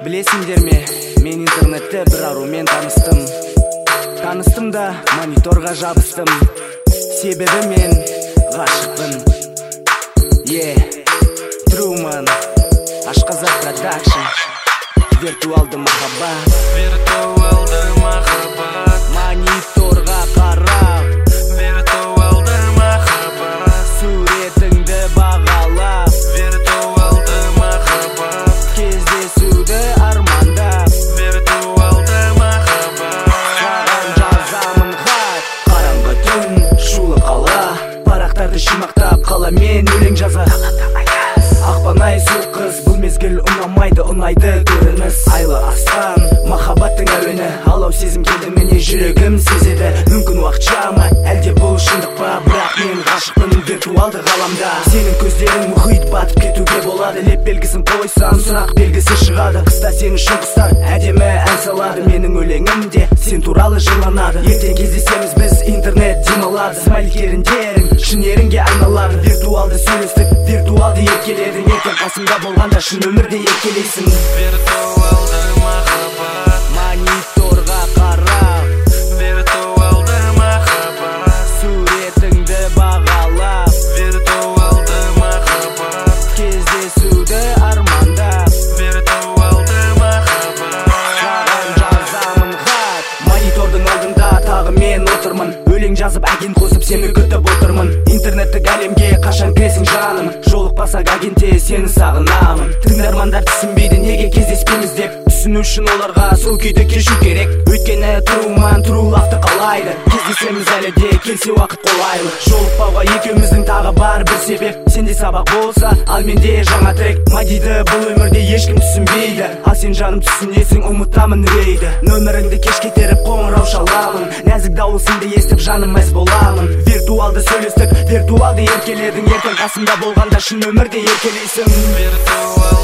Білесіңдер ме, мен интернетте бір арумен таныстым да мониторға жабыстым. Себебі мен ғашықпын. Truman, Ашқазақ Production. Виртуалды махаббат, мониторға қарап. Виртуалды махаббат, суретіңді бағалап. Виртуалды махаббат, кездесуді армандап. Виртуалды махаббат, саған жазамын хат. Қараңғы түн, шулы қала, парақтарды шимақтап қаламен өлең жаза. Ақпан-ай суық қыз, бұл мезгіл ұнамайды, ұнайды көрініс. Айлы аспан, махаббаттың әуені, алау сезім келді, міне жүрегім сезеді. Мүмкін уақытша ма, әлде бұл шындық па? Бірақ мен ғашықпын виртуалды ғаламда. Сенің көздерің мұхит, батып кетуге болады. Леп белгісін қойсам, сұрақ белгісі шығады. Қыста сен үшін құстар әдемі ән салады. Менің өлеңімде сен туралы жырланады. Ертең кездесеміз біз, интернет демалады. Смайликеріндерің шын ерінге айналады. Виртуалды сөйлестік, виртуалды еркеледің. Ертең қасымда болғанда шын өмірде еркелейсің. Виртуалды махаббат, мониторға қарап. Виртуалды махаббат, суретіңді бағалап. Виртуалды махаббат, кездесуді армандап. Виртуалды махаббат, саған жазамын хат. Монитордың алдында тағы мен отырмын. Өлең жазып агент қосып сені күтіп отырмын. Интернеттік әлемге қашан кіресің жаным? Жолықпасақ агентте сені сағынамын. Тыңдармандар түсінбейді неге кездеспейміз деп. Түсіну үшін оларға сол күйді кешу керек. Өйткені Truman трулақты қалайды. Кездесеміз әлі де келсе уақыт қолайлы. Жолықпауға екеуміздің тағы бар бір себеп. Сенде сабақ болса, ал менде жаңа трек. Мадиді бұл өмірде ешкім түсінбейді. Ал сен жаным түсінесің, ұмытамын рейді. Нөміріңді кеш кетеріп қоңырау шаламын. Нәзік дауысыңды естіп жаным мәз боламын. Виртуалды сөйлестік, виртуалды еркеледің. Ертең қасымда болғанда шын өмірде еркелейсің. Виртуалды